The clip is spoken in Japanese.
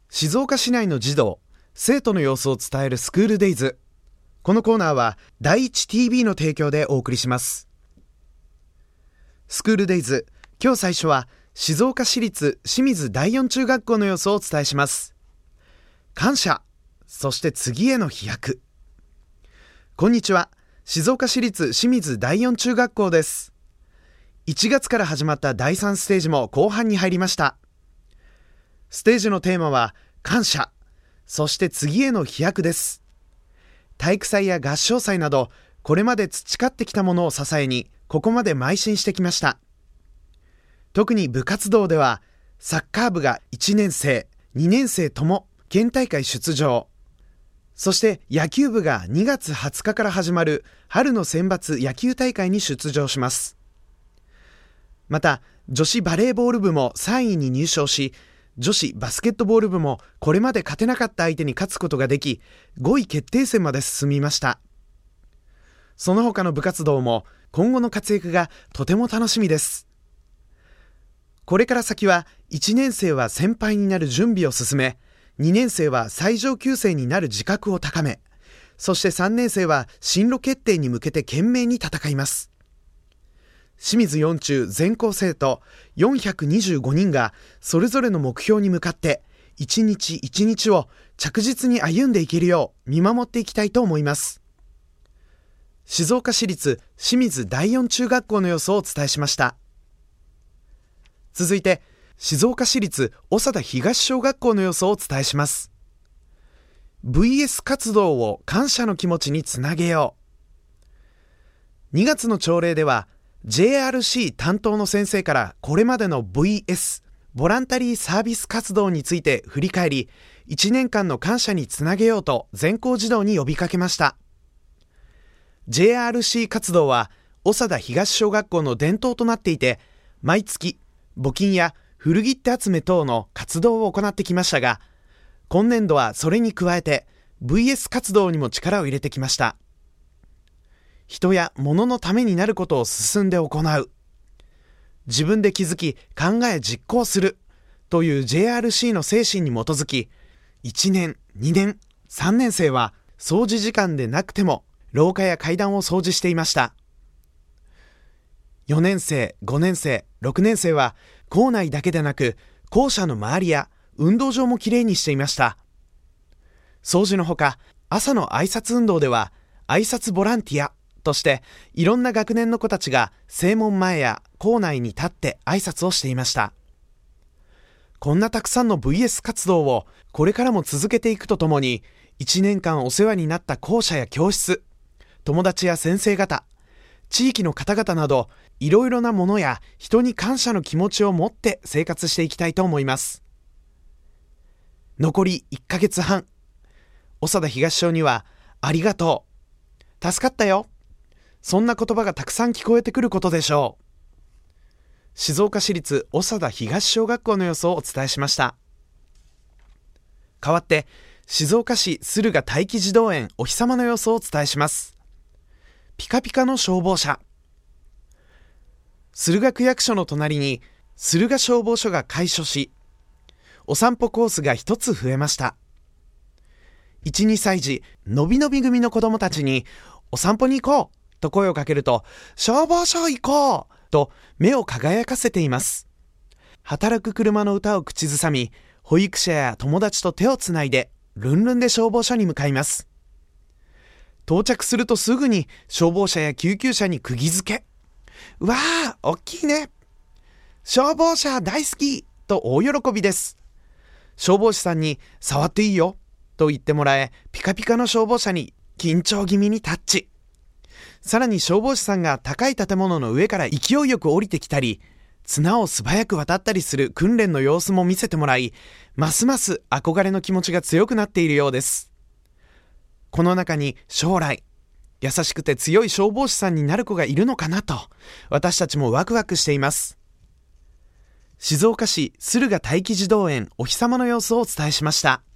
静岡市内の児童、生徒の様子を伝えるスクールデイズ。このコーナーは第一 TV の提供でお送りします。スクールデイズ、今日最初は静岡市立清水第四中学校の様子をお伝えします。感謝、そして次への飛躍。こんにちは、静岡市立清水第四中学校です。1月から始まった第3ステージも後半に入りました。ステージのテーマは感謝、そして次への飛躍です。体育祭や合唱祭など、これまで培ってきたものを支えに、ここまで邁進してきました。特に部活動では、サッカー部が1年生、2年生とも県大会出場。そして野球部が2月20日から始まる春の選抜野球大会に出場します。また、女子バレーボール部も3位に入賞し、女子バスケットボール部もこれまで勝てなかった相手に勝つことができ、5位決定戦まで進みました。その他の部活動も今後の活躍がとても楽しみです。これから先は1年生は先輩になる準備を進め、2年生は最上級生になる自覚を高め、そして3年生は進路決定に向けて懸命に戦います。清水四中全校生徒425人がそれぞれの目標に向かって一日一日を着実に歩んでいけるよう見守っていきたいと思います。静岡市立清水第四中学校の様子をお伝えしました。続いて静岡市立長田東小学校の様子をお伝えします。 VS 活動を感謝の気持ちにつなげよう。2月の朝礼ではJRC 担当の先生からこれまでの VS ボランタリーサービス活動について振り返り、1年間の感謝につなげようと全校児童に呼びかけました。 JRC 活動は長田東小学校の伝統となっていて、毎月募金や古切手集め等の活動を行ってきましたが、今年度はそれに加えて VS 活動にも力を入れてきました。人や物のためになることを進んで行う、自分で気づき考え実行するという JRC の精神に基づき、1年、2年、3年生は掃除時間でなくても廊下や階段を掃除していました。4年生、5年生、6年生は校内だけでなく校舎の周りや運動場もきれいにしていました。掃除のほか、朝の挨拶運動では挨拶ボランティアとしていろんな学年の子たちが正門前や校内に立って挨拶をしていました。こんなたくさんの VS 活動をこれからも続けていくとともに、1年間お世話になった校舎や教室、友達や先生方、地域の方々など、いろいろなものや人に感謝の気持ちを持って生活していきたいと思います。残り1ヶ月半、長田東小にはありがとう、助かったよ、そんな言葉がたくさん聞こえてくることでしょう。静岡市立長田東小学校の様子をお伝えしました。代わって静岡市駿河待機児童園お日様の様子をお伝えします。ピカピカの消防車。駿河区役所の隣に駿河消防署が開所し、お散歩コースが一つ増えました。1、2歳児のびのび組の子どもたちにお散歩に行こうと声をかけると、消防署行こうと目を輝かせています。働く車の歌を口ずさみ、保育者や友達と手をつないでルンルンで消防署に向かいます。到着するとすぐに消防車や救急車に釘付け。うわー、大きいね、消防車大好きと大喜びです。消防士さんに触っていいよと言ってもらえ、ピカピカの消防車に緊張気味にタッチ。さらに消防士さんが高い建物の上から勢いよく降りてきたり、綱を素早く渡ったりする訓練の様子も見せてもらい、ますます憧れの気持ちが強くなっているようです。この中に将来優しくて強い消防士さんになる子がいるのかなと、私たちもワクワクしています。静岡市駿河待機児童園お日様の様子をお伝えしました。